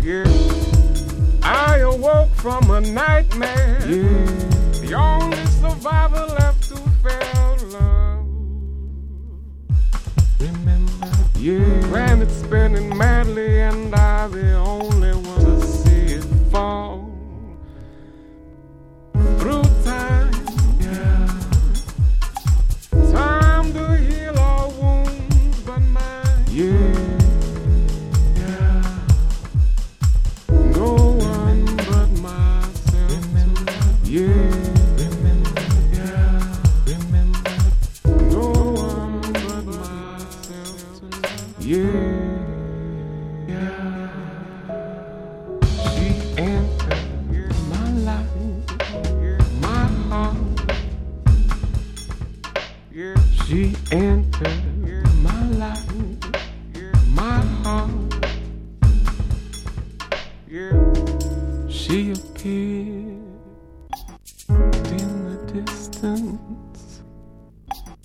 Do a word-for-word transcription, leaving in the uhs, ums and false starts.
Yeah. I awoke from a nightmare. Yeah. The only survivor left who felt love. Remember, yeah. Planet spinning madly, and I the only one to see it fall. Through time, yeah. Time to heal all wounds but mine. Yeah. Yeah, remember, yeah, remember, no one but myself tonight. Yeah, yeah. She entered my life, my heart. Yeah, she entered my life, my heart. Yeah, she appeared in the distance.